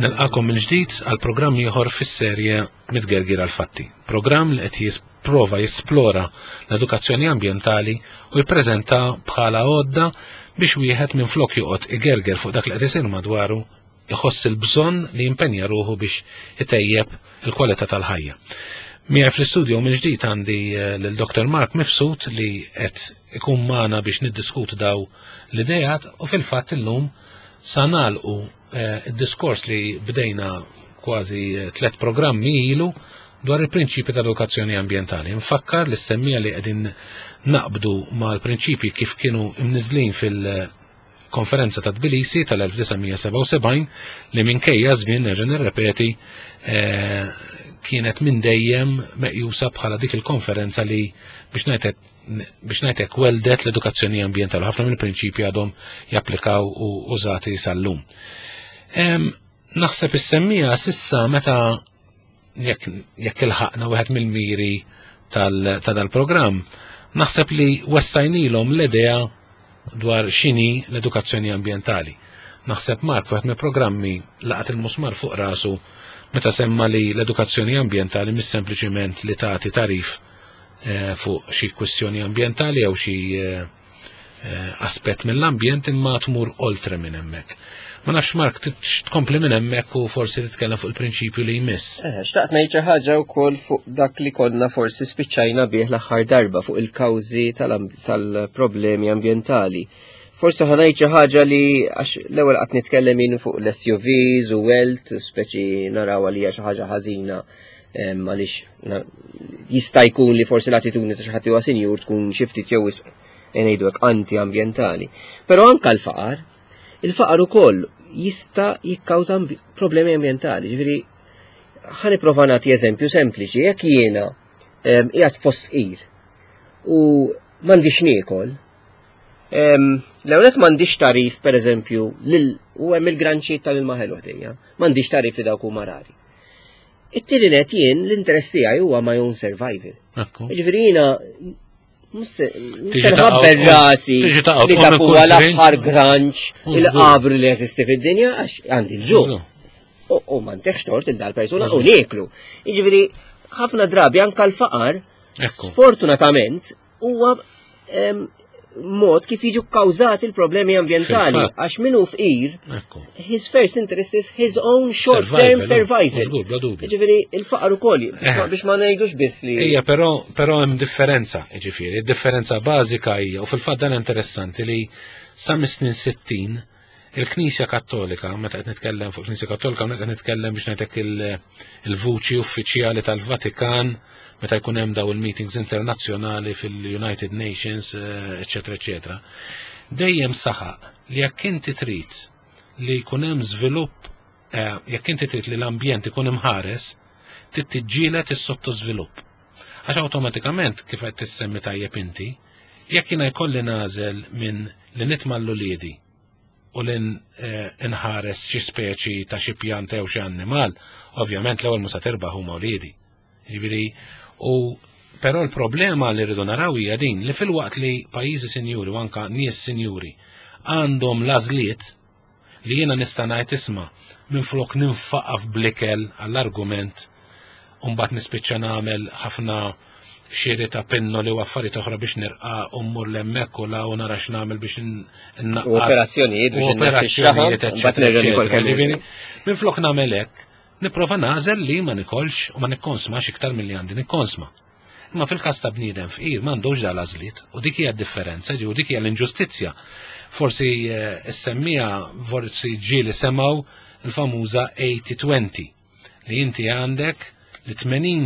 Nilqakom mill-ġdid għal programm ieħor fis-serje Mitgergir għall-Fatti. Programm li qed jipprova jesplora l-edukazzjoni ambjentali u jippreżenta bħala għodda biex wieħed minflok joqgħod igerger fuq dak li qed isir madwaru iħoss il-bżonn li jimpenja ruħu biex itejjeb il-kwalità tal-ħajja. Miegħi fl-istudju mill-ġdid għandi l-Dr. Mark Mifsud li qed ikun magħna biex niddiskutu daw l-idejat u fil-fatt illum sa nagħlqu id-diskors li bdejna kważi 3 programmi ilu dwar il-prinċipji tal-edukazzjoni ambjentali. Nfakkar li s-semmija li qegħdin naqbdu mal-prinċipji kif kienu imniżlin fil-konferenza ta' Tbilisi tal-1977 li minkejja żmien nerġa' nirrepeti kienet minn dejjem meqjusa bħala dik il-konferenza li biex ngħidlek weldet l-edukazzjoni ambjentali. Ħafna mill-prinċipji għadhom japplikaw u użati sal-lum. Naħseb is-semmija sissa meta jekk ilħaqna wieħed mill-miri tal-programm, naħseb li wessajnilhom l-idea dwar x'inhi l-edukazzjoni ambjentali. Naħseb Mark wieħed mill-programmi laqat il-musmar fuq rasu meta semma li l-edukazzjoni ambjentali mhix sempliċiment li tagħti tarif fuq xi kwistjoni ambjentali jew xi aspett mill-ambjent imma tmur oltre minn hemmhekk. Ma nafx Mark tkompli minn hemmhekk u forsi titkellem fuq il-prinċipju li jmiss. Xtaqt ngħid xi ħaġa wkoll fuq dak li konna forsi spiċċajna bih l-aħħar darba fuq il-kawżi tal-problemi ambjentali. Forsi ħanajt xi ħaġa li għax l-ewwel qatt nitkellem fuq l-SUVs u welt, speċi naraw li hija xi ħaġa ħażina għaliex jista' jkun li forsi l-attitudni ta' xi ħadd huwa sinjur tkun xi ftit jew ngħidu hekk anti-ambjentali. Però anke l-faqar, il-faqar ukoll jista' jikkawża problemi ambjentali. Ġifieri ħanipprova nagħti eżempju sempliċi, jekk jiena qiegħed fost qir u m'għandix niekol, l-ewwel m'għandix tarif pereżempju u hemm il-granċiet tal-ilma ħelwa dejja, m'għandix tarif li dawk huma rari. It-tieni net jien l-interess tiegħi huwa my own survival. Ġifieri jiena nħabber rasi li dak huwa l-aħħar granċ il-qabru li jeżisti fid-dinja għax għandi l-ġuq. U ma nteħx tort il-dal-persuna u nieklu. Jiġifieri ħafna drabi anke l-faqar sfortunatament huwa mod kif jiġu kkawżati il-problemi ambjentali għax minnu fqir his first interest is his own short-term survival. Ġifieri il-faqar ukoll biex ma ngħidux biss li. Ejja, però hemm differenza, ġifieri, id-differenza bażika hija u fil-fatt dan interessanti li sa mis-snin 60 il-Knisja Kattolika, meta qed nitkellem fuq il-Knisja Kattolika qed nitkellem biex ngħidlek il-vuċi uffiċjali tal-Vatikan meta jkun hemm daw il-meetings internazzjonali fil-United Nations, eċetera, eċetera. Dejjem saħaq li jekk inti trid li jkun hemm żvilupp, jekk inti trid li l-ambjent ikun imħares, trid tiġġieled is-sottożvilupp. Għax awtomatikament kif qed tissemmi tajjeb inti, jekk jiena jkolli nagħżel minn li nitma' l-uliedi u li nħares xi speċi ta' xi pjanta jew xi annimal, ovvjament l-ewwel mhux se tirbaħ huma uliedi. Jiġifieri però l-problema li rridu naraw hija din li fil-waqt li pajjiżi sinjuri u anke nies sinjuri għandhom l-għażliet li jiena nista' ngħid isma' minflok ninfaqaf bl-ikel għall-argument u mbagħad nispiċċa nagħmel ħafna xiri ta' pinnoli u affarijiet oħra biex nirqa' u mmur l-hemmhekk u la u nara x'nagħmel biex innaqqas operazzjonijiet eċċetera. Minflok nagħmel hekk nipprova nagħżel li ma nikolx u ma nikkonsmax iktar milli għandi nikkonsma. Imma fil-każ ta' bniedem fqir m'għandux dal-għażliet u dik hija d-differenza u dik hija l-inġustizzja. Forsi issemmija forsi ġieli semgħu il-famuża 80-20 li inti għandek li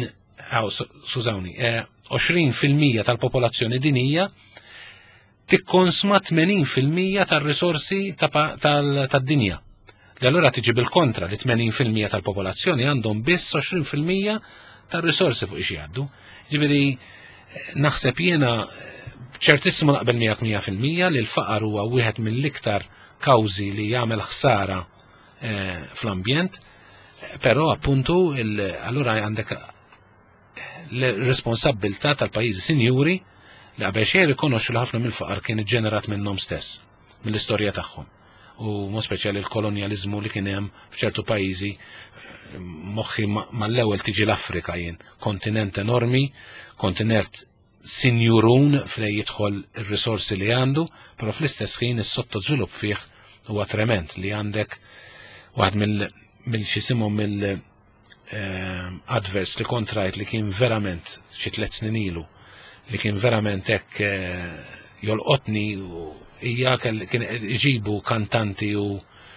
20% tal-popolazzjoni dinija tikkonsma 80% tar-risorsi tad-dinja. Li allura tiġi bil-kontra li 80% tal-popolazzjoni għandhom biss 20% tar-risorsi fuq ix jgħaddu. Ġifieri naħseb jiena ċertissimu naqbel 100% li l-faqar huwa wieħed mill-iktar kawżi li jagħmel ħsara fl-ambjent, però appuntu allura għandek l-responsabbiltà tal-pajjiżi sinjuri li qabel xejn irrikonoxxu li ħafna mill-faqar kien iġġenerat minnhom stess, mill-istorja tagħhom. u mo speċjali l-kolonializmu li kien hemm f'ċertu pajjiżi. Moħħi mal-ewwel tiġi l-Afrika jien, kontinent enormi, kontinent sinjurun fej jidħol ir-risorsi li għandu, però fl-istess ħin is-sottożvilupp fih huwa trement li għandek waħed mill-xisimhom mill-adverts li kontrajt li kien verament xi 3 snin ilu li kien verament hekk jolqotni hija kien iġibu kantanti u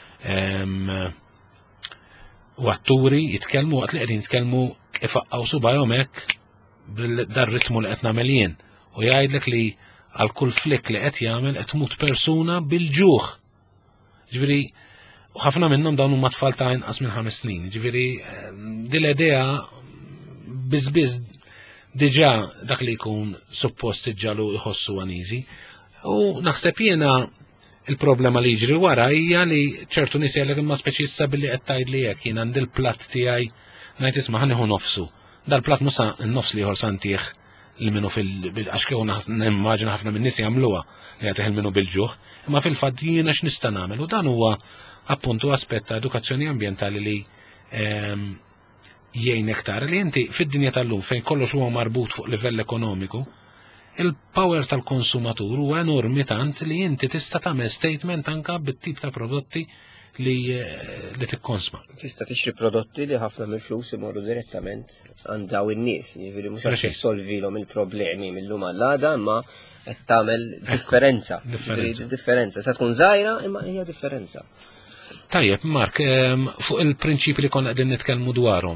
atturi jitkellmu waqt li qegħdin jitkellmu ifaqqgħu subajhom hekk dar-ritmu li qed nagħmel jien u jgħidlek li għal kull flick li qed jagħmel qed tmut persuna bil-ġuħ. Ġifieri u ħafna minnhom dawn huma tfal ta' inqas minn 5 snin. Ġifieri din l-idea biż diġà dak li jkun suppost iġġalu jħossu għaniżi. U naħseb jiena il-problema li jiġri wara hija li ċertu nies jgħidlek imma speċista billi qed tgħidli hekk jien għandi l-platt tiegħi ngħid isma' ħanieħu nofsu. Dal-platt mhux n-nofs li ieħor santih li minnu għax kieku nimmaġina ħafna minn nies jagħmluha li qed minnu bil-ġuħ, imma fil-fatt jiena x'nista' nagħmel u dan huwa appuntu aspett ta' edukazzjoni ambjentali li jgħin iktar li inti fid-dinja tal-lum fejn kollox huwa marbut fuq livell ekonomiku, il-power tal-konsumatur huwa enormi tant li inti tista' tagħmel statement anke bit-tip ta' prodotti li tikkonsma. Tista' tixtri prodotti li ħafna mill-flus imorru direttament għand daw in-nies, jiġifieri mhux għax issolvilhom il-problemi mill-lum għall-għada, imma qed tagħmel differenza. Differenza sa tkun żgħira imma hija differenza. Tajjeb, Mark, fuq il-prinċipi li konna qegħdin nitkellmu dwarhom.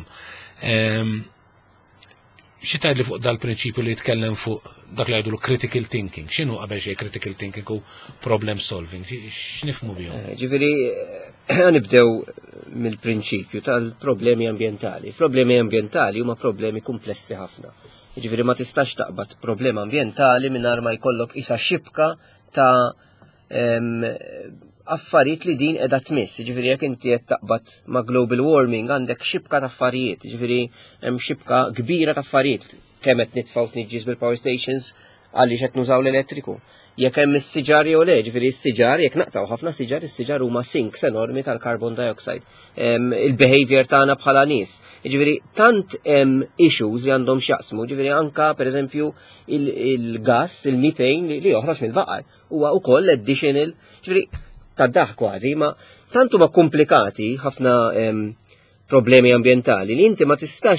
Xi tgħidli fuq dal-prinċipju li jitkellem fuq dak li jgħidu critical thinking. X'inhu qabel xejn critical thinking u problem solving? X'nifhmu bihom? Ġifieri nibdew mill-prinċipju tal-problemi ambjentali. Problemi ambjentali huma problemi komplessi ħafna. Ġifieri ma tistax taqbad problema ambjentali mingħajr ma jkollok isa xibka ta' affarijiet li din qiegħda tmiss. Ġifieri jekk inti qed taqbad ma' global warming għandek xibka ta' affarijiet, ġifieri hemm xibka kbira ta' affarijiet kemm qed nitfgħu tniġġis bil-power stations għaliex qed nużaw l-elettriku. Jekk hemm is-siġar jew le, ġifieri s-siġar jekk naqtaw ħafna siġar, is-siġar huma sinks enormi tal-carbon dioxide. Il-behavior tagħna bħala nies. Ġifieri tant hemm issues li għandhom x'jaqsmu, ġifieri anka pereżempju il-gass, il-methane li joħroġ mill-baqar huwa wkoll additional, ġifieri tad-daħ kważi, ma tant huma komplikati ħafna problemi ambjentali li inti ma tistax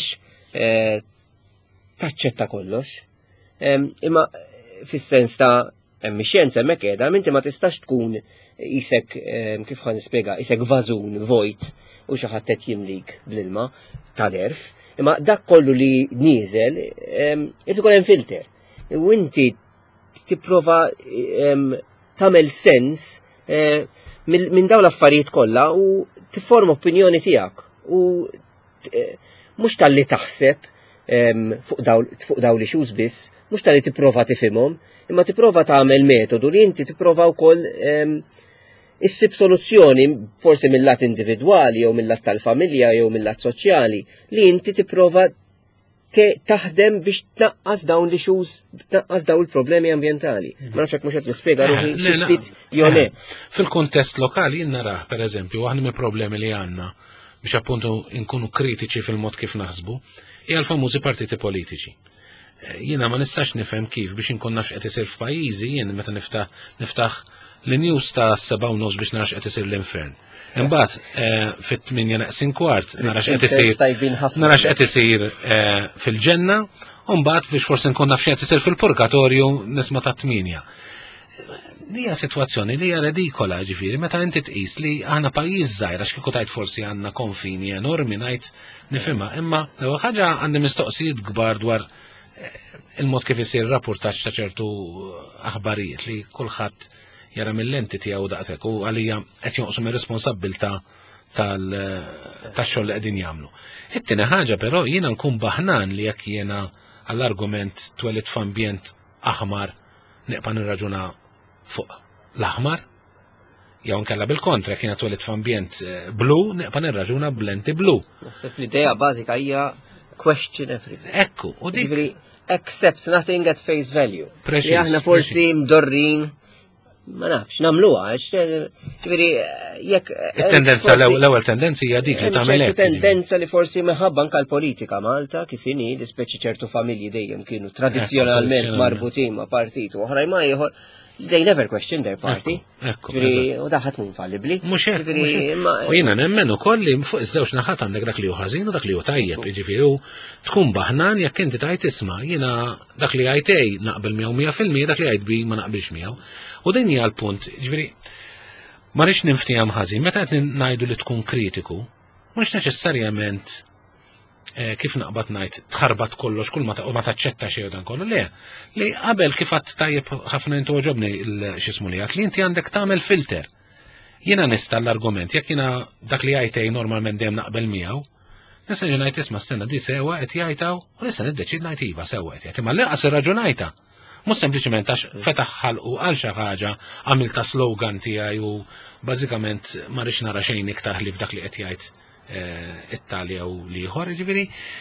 taċċetta kollox. Imma fis-sens ta' hemm xjenza hemmhekk qiegħda, inti ma tistax tkun isek kif ħan nispjega, isek vażun vojt u xi ħadd qed jimlik bl-ilma ta' derf, imma dak kollu li nieżel irid ikun hemm filter. U inti tipprova tagħmel sens minn dawn l-affarijiet kollha u tifforma opinjoni tiegħek u mhux talli taħseb fuq dawn l-issues biss, mhux talli tipprova tifhimhom, imma tipprova tagħmel metodu li inti tipprova wkoll issib soluzzjoni forsi mill-lat individwali jew mill-lat tal-familja jew mill-lat soċjali li inti tipprova taħdem biex tnaqqas dawn l-issues, tnaqqas dawn il-problemi ambjentali. Ma nafx hekk mhux qed nispjega ruħi xi ftit jew le. Fil-kuntest lokali jien narah pereżempju waħda mill-problemi li għandna biex appuntu nkunu kritiċi fil-mod kif naħsbu hija l-famużi partiti politiċi. Jiena ma nistax nifhem kif biex inkun nafx qed isir f'pajjiżi jien meta niftaħ l-news ta' 7:30 biex narax qed isir l-infern. Imbagħad fit-8:15 narax qed isir fil-ġenna u mbagħad biex forsi nkun naf x'qed isir fil-purgatorju nisma' ta' 8. Hija sitwazzjoni li hija redikola ġifieri meta inti tqis li aħna pajjiż żgħir għax kieku tgħid forsi għandna konfini enormi ngħid nifhimha, imma l-ewwel ħaġa għandi mistoqsijiet kbar dwar il-mod kif isir rapportaġġ ta' ċertu aħbarijiet li kulħadd jara mill-lenti tiegħu daqshekk u għalija qed jonqsu mir-responsabbiltà tax-xogħol li qegħdin jagħmlu. It-tieni ħaġa però jiena nkun baħnan li jekk jiena għall-argument twelit f'ambjent aħmar neqpa' nirraġuna fuq l-aħmar jew nkella bil-kontra jekk jiena twelit f'ambjent blu neqpa' nirraġuna b'lenti blu. Naħseb l-idea bażika hija question everything. Ekku, u dik accept nothing at face value. Li aħna forsi mdorrin ma nafx, namluha, ġifieri jekk. Il-tendenza l-ewwel tendenza hija dik li tagħmel hekk. Tendenza li forsi meħabba anke l-politika Malta kif inhi li speċi ċertu familji dejjem kienu tradizzjonalment marbutin ma' partit u oħrajn ma ieħor. They never question their party. U daħat mu infallibli. Mux u jina nemmen ukoll li fuq iż-żewġ naħat għandek dak li hu ħażin u dak li hu tajjeb. Ġifieri tkun baħnan jekk inti tajt isma' jiena dak li għajtej naqbel miegħu 100% dak li għajt bi ma naqbilx miegħu. U din hija l-punt, ġifieri ma rridx niftihom ħażin, meta qed ngħidu li tkun kritiku, mhux neċessarjament kif naqbad ngħid tħarbat kollox kull ma taċċetta xejn dan kollu le. Li qabel kif qatt tajjeb ħafna intu ġobni x'ismu li li inti għandek tagħmel filter. Jiena nista' l-argument jekk jiena dak li jgħidej normalment dejjem naqbel miegħu, nista' ngħid isma' stenna di sewwa qed jgħidhaw u nista' niddeċid ngħid iva sewwa qed jgħid. Imma l-inqas irraġunajta. Mhux sempliċement għax fetaħ ħalqu għal xi ħaġa għamilta slogan tiegħi u bażikament ma rridx nara xejn iktar li f'dak li qed jgħid Italja u liħor, ġifieri.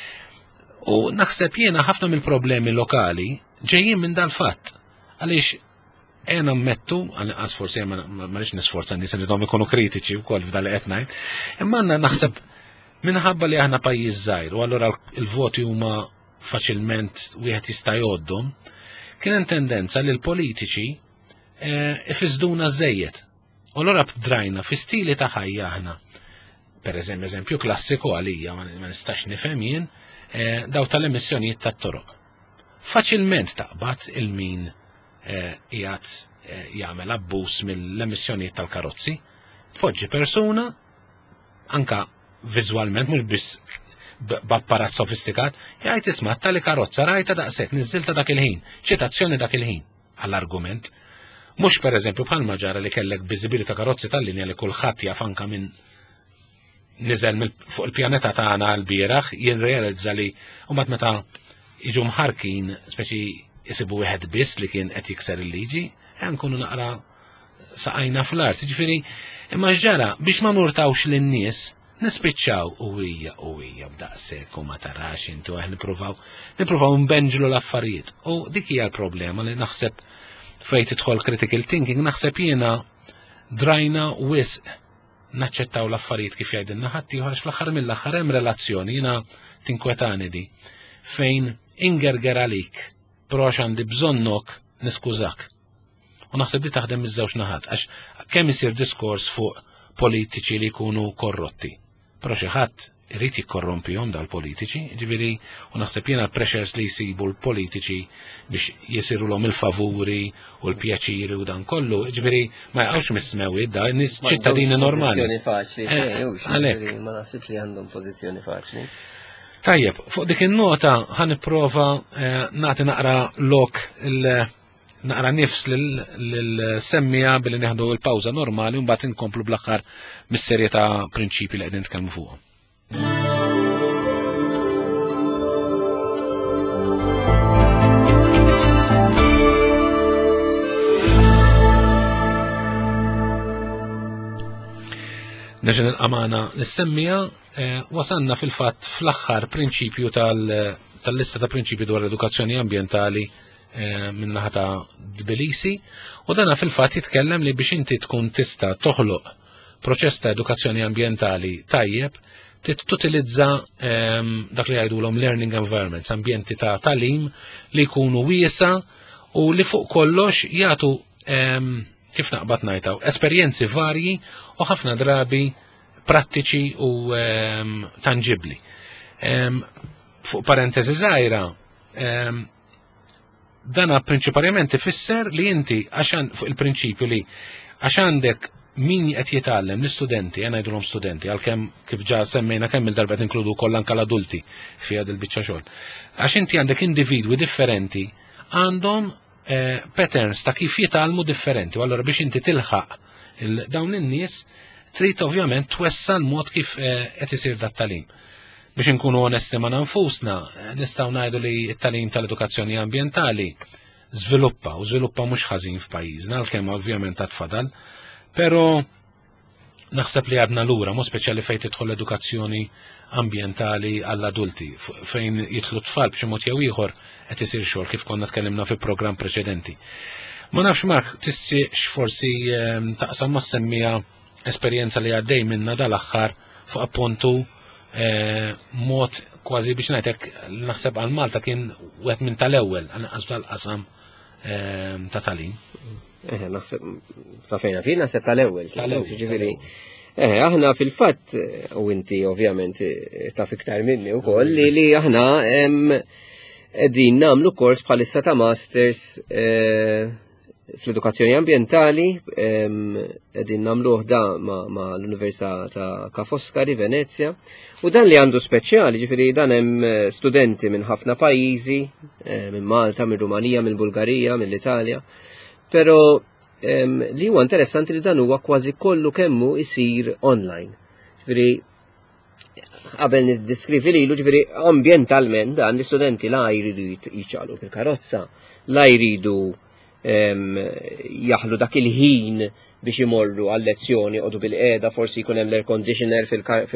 U naħseb jiena ħafna mill-problemi lokali ġejjin minn dal-fatt. Għaliex għena mmettu, għas forsi ma rridx nisforza nies li dom ikunu kritiċi wkoll f'dal qed ngħid, imma għandna naħseb minħabba li aħna pajjiż żgħir u allura l-voti huma faċilment wieħed jista' jgħoddhom, kien hemm tendenza li l-politiċi ifiżduna żejjed. U allura bdrajna fi stili ta' ħajja aħna. Per eżempju klassiku għalija ma nistax nifhem jien daw tal-emissjonijiet tat-toroq. Faċilment taqbad il-min qiegħed jagħmel abbuż mill-emissjonijiet tal-karozzi, tpoġġi persuna anka viżwalment mhux biss b'apparat sofistikat, jgħid isma' tali karozza rajta daqshekk niżilta dak il-ħin, ċitazzjoni dak il-ħin għall-argument. Mhux pereżempju bħalma ġara li kellek biżibilità karozzi tal-linja li kulħadd jaf anke minn niżel fuq il-pjaneta tagħna l-bieraħ jirrealizza li mbagħad meta jiġu mħarkin speċi jisibu wieħed biss li kien qed jikser il-liġi, nkunu naqra saqajna fl-art. Ġifieri imma ġara biex ma nurtawx lin-nies nispiċċaw u hija b'daqshekk u ma tarax intu nippruvaw nbenġlu l-affarijiet. U dik hija l-problema li naħseb fejn tidħol critical thinking naħseb jiena drajna wisq naċċettaw l-affarijiet kif jgħidilna ħadd ieħor fl-aħħar mill-aħħar hemm relazzjoni jiena tinkwetani di fejn ingerger għalik prox għandi bżonnok niskużak. U naħseb di taħdem iż-żewġ naħat għax kemm isir diskors fuq politiċi li jkunu korrotti. Però xi ħadd irid jikkorrompihom dal-politiċi, ġifieri u naħseb jiena pressures li jsibu l-politiċi biex jisirulhom il-favuri u l-pjaċiri u dan kollu, ġifieri ma jaqgħux mis-smewi da nies ċittadini normali. Għalhekk ma naħsibx li għandhom pożizzjoni faċli. Tajjeb, fuq dik in-nota ħanipprova nagħti naqra lok naqra nifs lil-semmija billi neħdu l-pawża normali u mbagħad inkomplu bl-aħħar mis-serje ta' prinċipji li qegħdin nitkellmu fuqhom. Neġen il-qamana l-semmija wasanna fil-fatt fl-aħħar prinċipju tal-lista ta' prinċipju dwar l-edukazzjoni ambientali minnaħa ta' Tbilisi u dana fil-fatt jitkellem li biex inti tkun tista' toħloq proċess ta' edukazzjoni ambientali tajjeb tutilizza dak li jgħidulhom learning environments, ambjenti ta' talim li jkunu wiesa u li fuq kollox jagħtu kif naqbad ngħidhaw esperjenzi varji u ħafna drabi prattiċi u tangibbli. Fuq parentesi żgħira dana prinċipalment ifisser li inti fuq il-prinċipju li għax għandek min qed jitgħallem l-istudenti, għana jgħidulhom studenti, għalkemm kif ġa semmejna kemm il-darba inkludu wkoll anke l-adulti fi għad il-biċċa xogħol. Għax inti għandek individwi differenti għandhom patterns ta' kif jitgħallmu differenti, u allura biex inti tilħaq dawn in-nies trid ovvjament twessa l-mod kif qed isir dat-tagħlim. Biex inkunu onesti ma' nfusna, nistgħu ngħidu li t-tagħlim tal-edukazzjoni ambjentali żviluppa mhux ħażin f'pajjiżna, għalkemm ovvjament għad fadal. Pero naħseb li għadna lura, mo speċjali fejn tidħol edukazzjoni ambientali għall-adulti, fejn jitlu tfal b'xi mod jew ieħor qed isir xogħol kif konna tkellimna fi programm preċedenti. Ma nafx Mark, tistiex forsi taqsam ma semmija esperjenza li għaddej minna dal-aħħar fuq appuntu mod kważi biex ngħidlek naħseb għal Malta kien wieħed minn tal-ewwel anqas tal-qasam ta' talim. Naħseb ta' fejna fin naħseb tal-ewwel. Ġifieri. Aħna fil-fatt u inti ovvjament taf iktar minni wkoll li aħna qegħdin nagħmlu kors bħalissa ta' masters fl-edukazzjoni ambientali, qegħdin nagħmluh da ma' l-Università ta' Ca' Foscari, Venezia, u dan li għandu speċjali, ġifieri dan hemm studenti minn ħafna pajjiżi, minn Malta, minn Rumanija, minn Bulgarija, mill-Italja, però li huwa interessanti li dan huwa kważi kollu kemmu isir online. Ġifieri qabel niddeskrivi lilu ġifieri ambjentalment dan l-istudenti la jridu jiċċaqlu fil-karozza, la jridu jaħlu dak il-ħin biex imorru għal-lezzjoni għodu bil-qeda, forsi jkun hemm l-air conditioner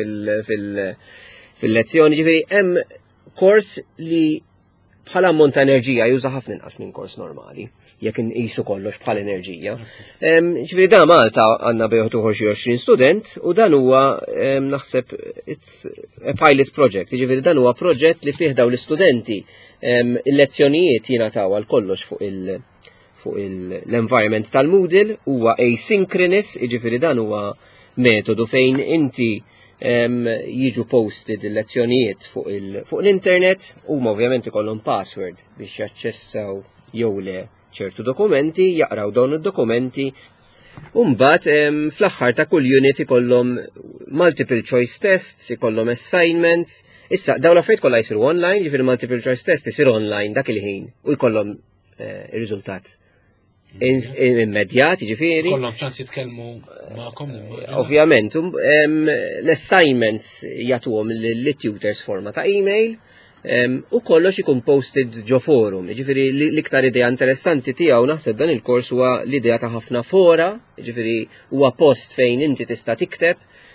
fil-lezzjoni, ġifieri hemm kors li bħala ammont ta' enerġija juża ħafna inqas minn kors normali, jekk inqisu kollox bħala enerġija. Ġifieri da Malta għandna bejgħu tuħor xi 20 student u dan huwa naħseb it's a pilot project, ġifieri dan huwa proġett li fih dawn l-istudenti il-lezzjonijiet jingħataw għal kollox fuq l-environment tal-Moodle huwa asynchronous, ġifieri dan huwa metodu fejn inti jiġu posted il-lezzjonijiet fuq l-internet huma ovvjament ikollhom password biex jaċċessaw jew le ċertu dokumenti, jaqraw dawn id-dokumenti u mbagħad fl-aħħar ta' kull unit ikollhom multiple choice tests, ikollhom assignments. Issa dawn l-affarijiet kollha jsiru online, ġifieri multiple choice test isir online dak il-ħin u jkollhom ir-riżultat immedjat, ġifieri. Kollhom ċans jitkellmu magħkom. Ovvjament, l-assignments jagħtuhom lit-tutors forma ta' email u kollox ikun posted ġo forum. Ġifieri l-iktar idea interessanti tiegħu naħseb dan il-kors huwa l-idea ta' ħafna fora, ġifieri huwa post fejn inti tista' tikteb,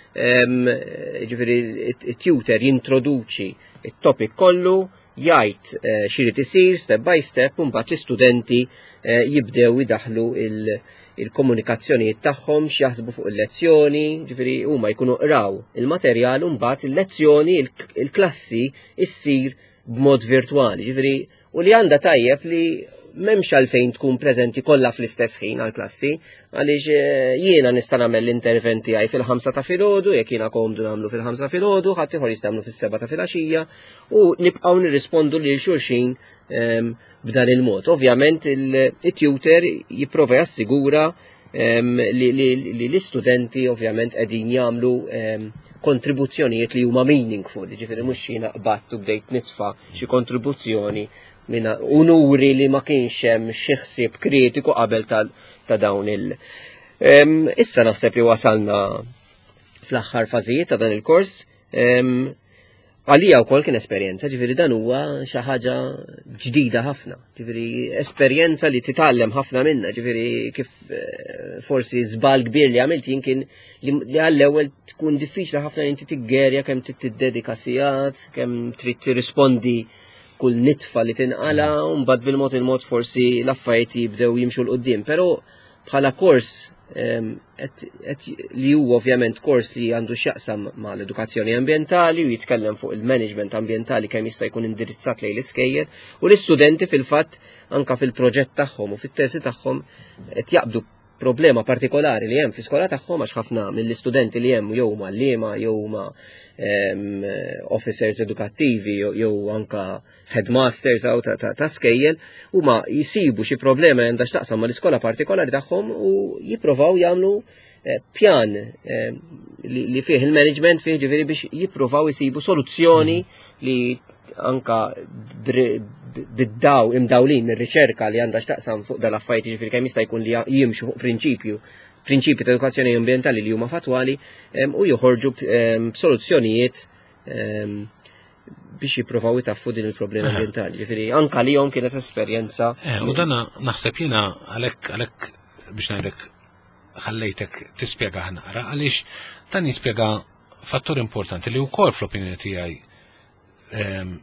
ġifieri it-tutor jintroduċi it-topic kollu, jgħid x'irid isir step by step u mbagħad l-istudenti jibdew idaħlu il-komunikazzjonijiet tagħhom x'jaħsbu fuq il-lezzjoni, ġifieri huma jkunu qraw il-materjal u mbagħad il-lezzjoni il-klassi issir b'mod virtwali, ġifieri u li għandha tajjeb li m'hemmx għalfejn tkun preżenti kollha fl-istess ħin għall-klassi, għaliex jiena nista' nagħmel l-intervent tiegħi fil-5 ta' filgħodu, jekk jiena komdu nagħmlu fil-5 filgħodu, ħadd ieħor jista' jagħmlu fis-7 ta' filgħaxija u nibqgħu nirrispondu lil xulxin b'dan il-mod. Ovvjament il-tutor jipprova jassigura li l-istudenti ovvjament qegħdin jagħmlu kontribuzzjonijiet li huma meaningful, ġifieri mhux jiena qbadt u bdejt nitfa' xi kontribuzzjoni minna unuri li ma kienx hemm xi ħsieb kritiku qabel ta' dawn issa naħseb li wasalna fl-aħħar fażijiet ta' dan il-kors. Għalija wkoll kien esperjenza, ġifieri dan huwa xi ħaġa ġdida ħafna, ġifieri esperjenza li titgħallem ħafna minnha, ġifieri kif forsi żball kbir li għamilt jien kien li għall-ewwel tkun diffiċli ħafna li inti tiggerja kemm trid tiddedika sigħat, kemm trid tirrispondi kull nitfa li tinqala u mbagħad bil-mod il-mod forsi l-affarijiet jibdew jimxu l-qudiem, però bħala kors li huwa ovvjament kors li għandu x'jaqsam mal-edukazzjoni ambjentali u jitkellem fuq il-management ambjentali kemm jista' jkun indirizzat lejn l-iskejjel u l-istudenti fil-fatt anke fil-proġett tagħhom u fit-tesi tagħhom qed jaqbdu problema partikolari li hemm fl-iskola tagħhom għax ħafna mill-istudenti li hemm jew malliema jew ma' officers edukattivi jew anka headmasters ta' skejjel huma jisibu xi problema għandha x'taqsam mal-iskola partikolari tagħhom u jippruvaw jagħmlu pjan li fih il-management fih ġifieri biex jippruvaw isibu soluzzjoni li anka bid-daw imdawlin mir-riċerka li għandha x'taqsam fuq dal-affarijiet ġifieri kemm jista' jkun li jimxu fuq prinċipji ta' edukazzjoni ambientali li huma fatwali u joħorġu b'soluzzjonijiet biex jippruvaw itaffu din il-problema ambientali. Ġifieri anke lihom kienet esperjenza. U dana naħseb jiena għalhekk biex ngħidlek ħallejtek tispjega naqra għaliex dan jispjega fattur importanti li wkoll fl-opinjoni tiegħi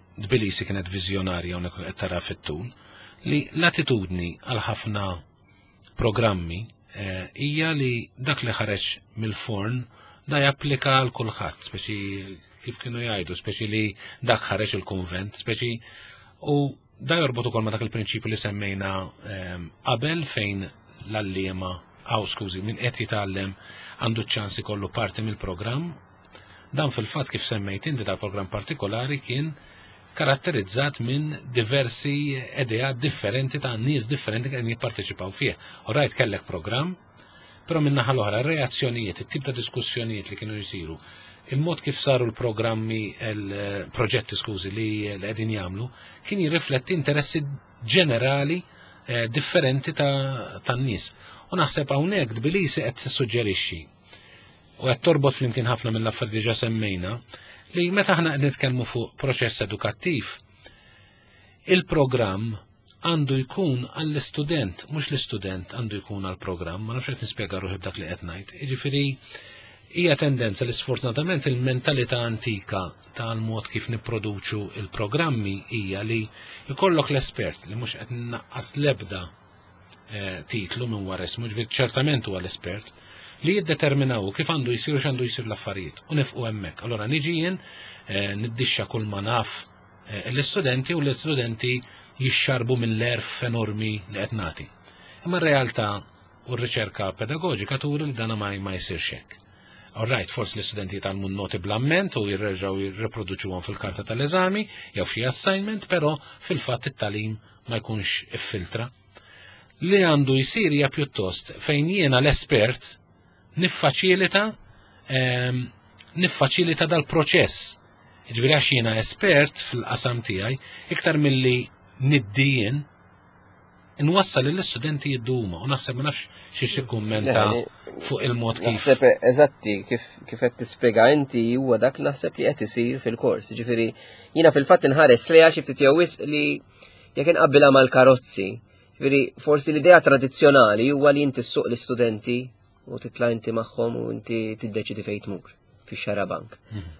Tbilisi kienet viżjonarja hawnhekk qed tara fit-tul li l-attitudni għal ħafna programmi hija li dak li ħareġ mill-forn da japplika għal kulħadd, speċi kif kienu jgħidu, speċi li dak ħareġ il-konvent, speċi u da jorbot ukoll ma dak il-prinċipju li semmejna qabel fejn l-allima min qed jitgħallem għandu ċans ikollu parti mill-programm. Dan fil-fatt kif semmejt inti ta' programm partikolari kien karatterizzat minn diversi idejat differenti ta' nies differenti kien jipparteċipaw fih. Orajt kellek programm, però minn naħa l-oħra reazzjonijiet, it-tip ta' diskussjonijiet li kienu jsiru, il-mod kif saru l-programmi, il-proġetti li qegħdin jagħmlu, kien jirrifletti interessi ġenerali differenti tan-nies. U naħseb hawnhekk Tbilisi qed tissuġġerixxi u qed torbot flimkien ħafna mill-affarijiet diġà semmejna li meta aħna qed nitkellmu fuq proċess edukattiv, il-programm għandu jkun għall-istudent, mhux l-istudent għandu jkun għall-programm, ma nafx qed nispjega ruħi b'dak li qed ngħid. Jiġifieri hija tendenza li sfortunatament il-mentalità antika tal-mod kif nipproduċu il-programmi hija li jkollok l-espert li mhux qed naqqas l-ebda titlu minn wara ismu, ċertament huwa l-espert li jiddeterminaw kif għandu jsiru x'għandu jsir l-affarijiet u nifqu hemmhekk. Allura niġi jien niddixxa kull ma naf l-istudenti u l-istudenti jixxarbu mill-erf enormi li qed nagħti. Imma r-realtà u r-riċerka pedagogika turi li dana ma jsirx hekk. Alright, forsi l-istudenti jitgħallmu noti bl-amment u jirreġgħu jirreproduċuhom fil-karta tal-eżami jew f'xi assignment, però fil-fatt it-tagħlim ma jkunx iffiltra. Li għandu jsir hija pjuttost fejn jiena l-espert niffaċilita dal-proċess. Ġifieri għax jiena espert fil-qasam tiegħi iktar milli niddijien inwassal lill-istudenti jidduma u naħseb ma nafx xi kummenta fuq il-mod kif. Naħseb eżatti kif qed tispjega inti huwa dak naħseb li qed isir fil-kors. Ġifieri jiena fil-fatt inħares lejha xi ftit jew wisq li jekk inqabbilha mal-karozzi. Ġifieri forsi l-idea tradizzjonali huwa li inti ssuq l-istudenti u titla' inti magħhom u inti tiddeċidi fejn tmur fix-xarabank.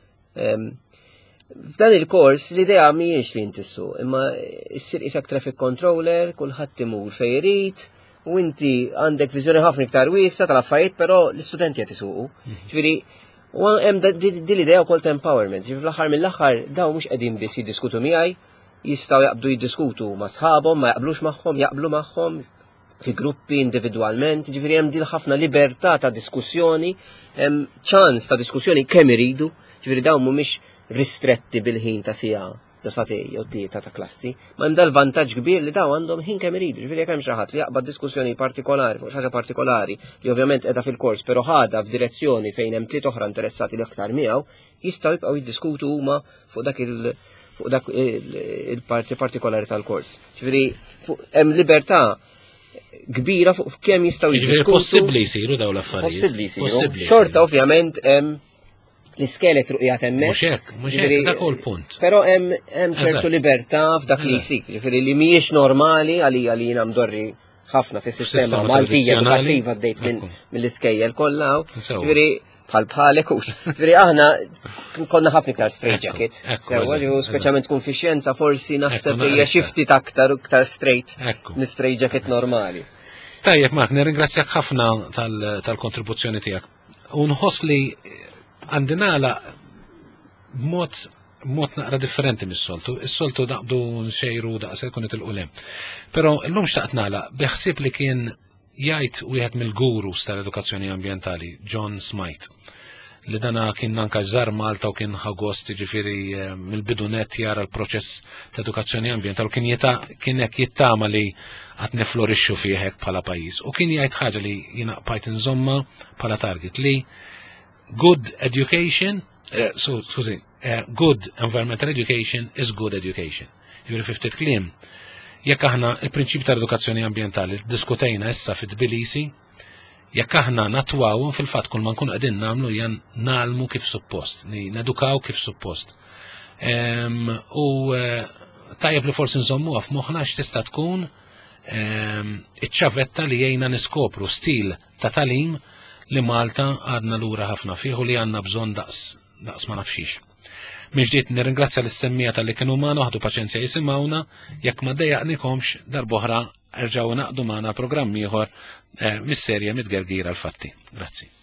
F'dan il-kors l-idea mhijiex li inti ssuq, imma issir isek traffic controller, kulħadd imur fejn irid u inti għandek viżjoni ħafna iktar wiesa tal-affarijiet, però l-istudenti qed isuqu. Ġifieri u hemm din l-idea wkoll ta' empowerment. Ġifieri fl-aħħar mill-aħħar dawn mhux qegħdin biss jiddiskutu miegħi, jistgħu jaqbdu jiddiskutu ma' sħabhom, ma jaqblux magħhom, jaqblu magħhom fi gruppi individwalment, ġifieri hemm din ħafna libertà ta' diskussjoni, hemm ċans ta' diskussjoni kemm iridu, ġifieri dawn mhumiex ristretti bil-ħin ta' sija jew satej jew tlieta ta' klassi, ma hemm dal-vantaġġ kbir li dawn għandhom ħin kemm iridu, ġifieri jekk hemm xi ħadd li jaqbad diskussjoni partikolari fuq ħaġa partikolari li ovvjament qiegħda fil-kors però ħadha f'direzzjoni fejn hemm tliet oħra interessati l-aktar miegħu, jistgħu jibqgħu jiddiskutu huma fuq dak il-parti partikolari tal-kors. Ġifieri hemm libertà kbira fuq kemm jistgħu jiddiskutu. Possibbli jsiru dawn l-affarijiet. Possibbli jsiru. Xorta ovvjament hemm l-iskeletru qiegħed hemmhekk. Mhux hekk, dak hu l-punt. Però hemm ċertu libertà f'dak li jsir, ġifieri li mhijiex normali għalija li jiena mdorri ħafna fis-sistema Maltija edukattiva għaddejt mill-iskejjel kollha. Ġifieri bħalek hux. Ġifieri aħna konna ħafna iktar straight jacket. Sewwa speċjalment tkun fix-xjenza forsi naħseb li hija xi ftit aktar straight minn straight jacket normali. Tajjeb Mark, nirringrazzjak ħafna tal-kontribuzzjoni tiegħek. U nħoss li għandi nagħlaq b'mod naqra differenti mis-soltu. Is-soltu daqdu nxejru daqs jkun itilqulem. Però llum xtaqt nagħlaq biħsieb li kien jgħid wieħed mill-gurus tal-edukazzjoni ambjentali, John Smythe, li dana kien anke żar Malta u kien ħagost ġifieri mill-bidunet jara l-proċess ta' edukazzjoni ambjentali u kien hekk jittama li qatt niflorixxu fih hekk bħala pajjiż. U kien jgħid ħaġa li jiena bqajt inżomma bħala target li good education, good environmental education is good education. Ġifieri fi ftit kliem, jekk aħna il-prinċipju tal-edukazzjoni ambjentali diskutejna issa fi Tbilisi, jekk aħna natwawhom fil-fatt kull ma nkunu qegħdin nagħmlu hija nagħlmu kif suppost, nedukaw kif suppost. U tajjeb li forsi nżommuha f'moħħna x'tista' tkun iċ-ċavetta li jgħinna niskopru stil ta' tagħlim li Malta għadna lura ħafna fih u li għandna bżonn daqs ma nafxix. Miġdiet nirringrazzja l-semmija tal-li kienu ma noħdu paċenzja jisimawna, jekk ma dejjaqnikomx darb'oħra erġgħu naqdu magħna programm ieħor mis-serja mitgergira l-fatti. Grazzi.